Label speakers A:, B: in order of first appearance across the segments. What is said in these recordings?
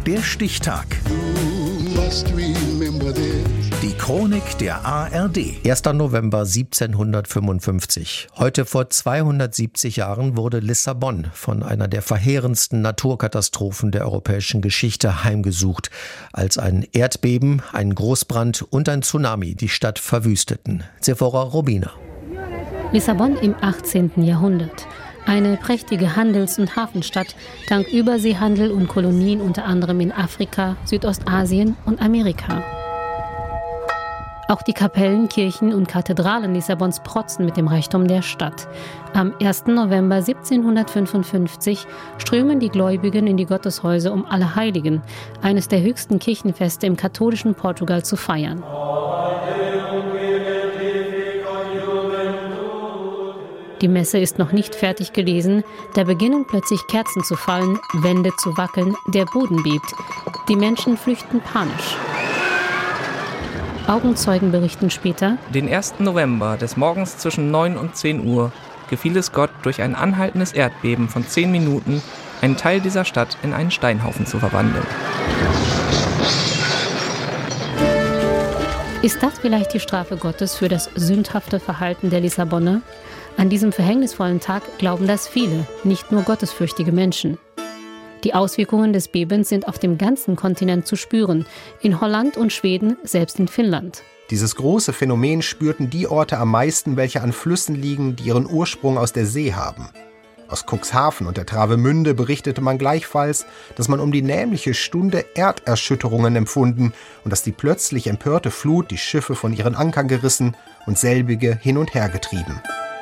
A: Der Stichtag. Die Chronik der ARD.
B: 1. November 1755. Heute vor 270 Jahren wurde Lissabon von einer der verheerendsten Naturkatastrophen der europäischen Geschichte heimgesucht, als ein Erdbeben, ein Großbrand und ein Tsunami die Stadt verwüsteten. Sephora Robina.
C: Lissabon im 18. Jahrhundert. Eine prächtige Handels- und Hafenstadt, dank Überseehandel und Kolonien unter anderem in Afrika, Südostasien und Amerika. Auch die Kapellen, Kirchen und Kathedralen Lissabons protzen mit dem Reichtum der Stadt. Am 1. November 1755 strömen die Gläubigen in die Gotteshäuser, um Allerheiligen, eines der höchsten Kirchenfeste im katholischen Portugal, zu feiern. Die Messe ist noch nicht fertig gelesen, da beginnen plötzlich Kerzen zu fallen, Wände zu wackeln, der Boden bebt. Die Menschen flüchten panisch. Augenzeugen berichten später:
D: Den 1. November des Morgens zwischen 9 und 10 Uhr gefiel es Gott, durch ein anhaltendes Erdbeben von 10 Minuten einen Teil dieser Stadt in einen Steinhaufen zu verwandeln. Ist das vielleicht die Strafe Gottes für das sündhafte Verhalten der Lissabonner? An diesem verhängnisvollen Tag glauben das viele, nicht nur gottesfürchtige Menschen. Die Auswirkungen des Bebens sind auf dem ganzen Kontinent zu spüren, in Holland und Schweden, selbst in Finnland.
E: Dieses große Phänomen spürten die Orte am meisten, welche an Flüssen liegen, die ihren Ursprung aus der See haben. Aus Cuxhaven und der Travemünde berichtete man gleichfalls, dass man um die nämliche Stunde Erderschütterungen empfunden und dass die plötzlich empörte Flut die Schiffe von ihren Ankern gerissen und selbige hin und her getrieben.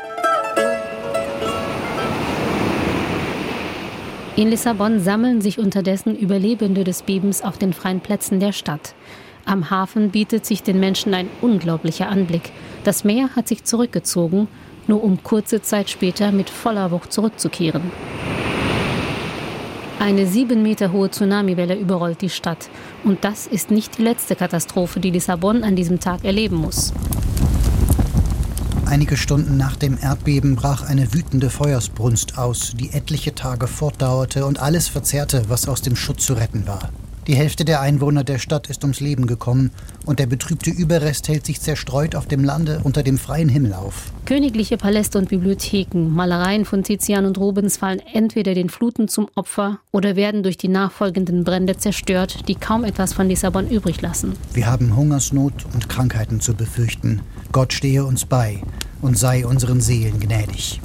C: In Lissabon sammeln sich unterdessen Überlebende des Bebens auf den freien Plätzen der Stadt. Am Hafen bietet sich den Menschen ein unglaublicher Anblick. Das Meer hat sich zurückgezogen, nur um kurze Zeit später mit voller Wucht zurückzukehren. Eine 7 Meter hohe Tsunamiwelle überrollt die Stadt. Und das ist nicht die letzte Katastrophe, die Lissabon an diesem Tag erleben muss.
F: Einige Stunden nach dem Erdbeben brach eine wütende Feuersbrunst aus, die etliche Tage fortdauerte und alles verzehrte, was aus dem Schutt zu retten war. Die Hälfte der Einwohner der Stadt ist ums Leben gekommen und der betrübte Überrest hält sich zerstreut auf dem Lande unter dem freien Himmel auf.
C: Königliche Paläste und Bibliotheken, Malereien von Tizian und Rubens fallen entweder den Fluten zum Opfer oder werden durch die nachfolgenden Brände zerstört, die kaum etwas von Lissabon übrig lassen.
F: Wir haben Hungersnot und Krankheiten zu befürchten. Gott stehe uns bei und sei unseren Seelen gnädig.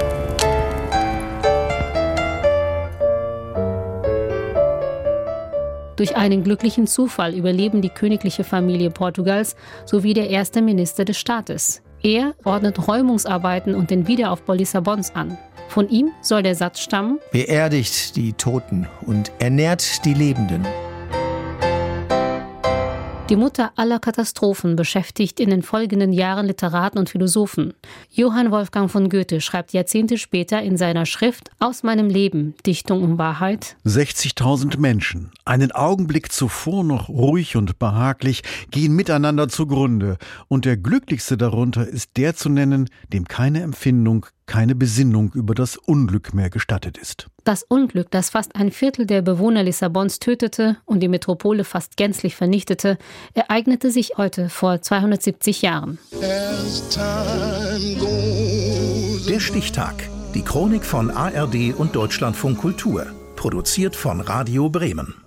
C: Durch einen glücklichen Zufall überleben die königliche Familie Portugals sowie der erste Minister des Staates. Er ordnet Räumungsarbeiten und den Wiederaufbau Lissabons an. Von ihm soll der Satz stammen:
B: Beerdigt die Toten und ernährt die Lebenden.
C: Die Mutter aller Katastrophen beschäftigt in den folgenden Jahren Literaten und Philosophen. Johann Wolfgang von Goethe schreibt Jahrzehnte später in seiner Schrift Aus meinem Leben, Dichtung um Wahrheit:
G: 60.000 Menschen, einen Augenblick zuvor noch ruhig und behaglich, gehen miteinander zugrunde. Und der glücklichste darunter ist der zu nennen, dem keine Empfindung, keine Besinnung über das Unglück mehr gestattet ist.
C: Das Unglück, das fast ein Viertel der Bewohner Lissabons tötete und die Metropole fast gänzlich vernichtete, ereignete sich heute vor 270 Jahren.
A: Der Stichtag. Die Chronik von ARD und Deutschlandfunk Kultur. Produziert von Radio Bremen.